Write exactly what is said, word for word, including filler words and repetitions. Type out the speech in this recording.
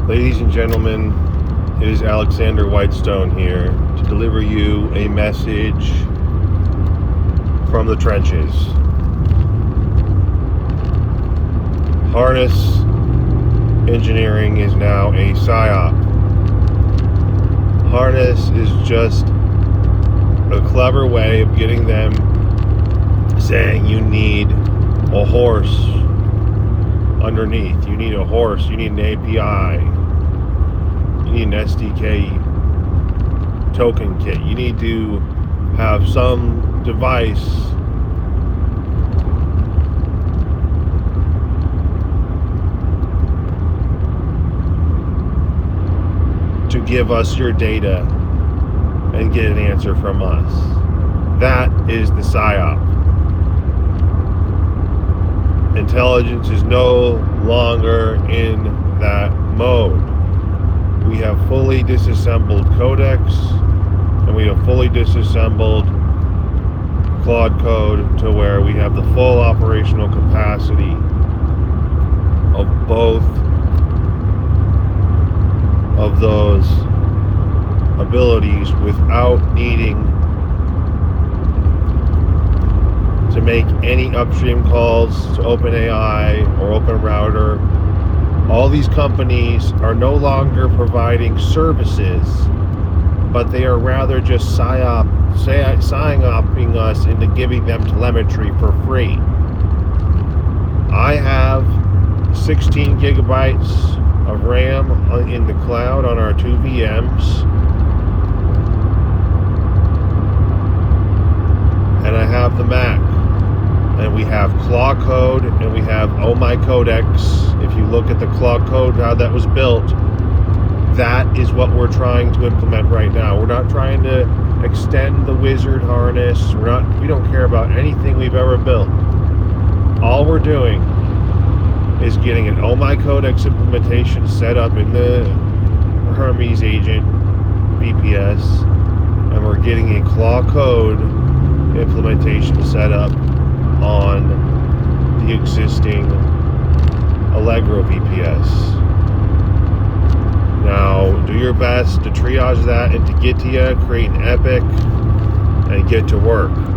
Ladies and gentlemen, it is Alexander Whitestone here to deliver you a message from the trenches. Harness engineering is now a psyop. Harness is just a clever way of getting them saying you need a horse underneath. You need a horse. You need an A P I. You need an S D K token kit. You need to have some device to give us your data and get an answer from us. That is the psyop. Intelligence is no longer in that mode. We have fully disassembled Codex, and we have fully disassembled Claude Code to where we have the full operational capacity of both of those abilities without needing to make any upstream calls to OpenAI or OpenRouter. All these companies are no longer providing services, but they are rather just psyop, psyoping us into giving them telemetry for free. I have sixteen gigabytes of RAM in the cloud on our two V Ms, and I have the Mac. And we have Claw Code, and we have Oh My Codex. If you look at the Claw Code, how that was built, that is what we're trying to implement right now. We're not trying to extend the Wizard harness. We're not. We don't care about anything we've ever built. All we're doing is getting an Oh My Codex implementation set up in the Hermes agent V P S, and we're getting a Claw Code implementation set up on the existing Allegro V P S. Now, do your best to triage that and to get to you, create an epic, and get to work.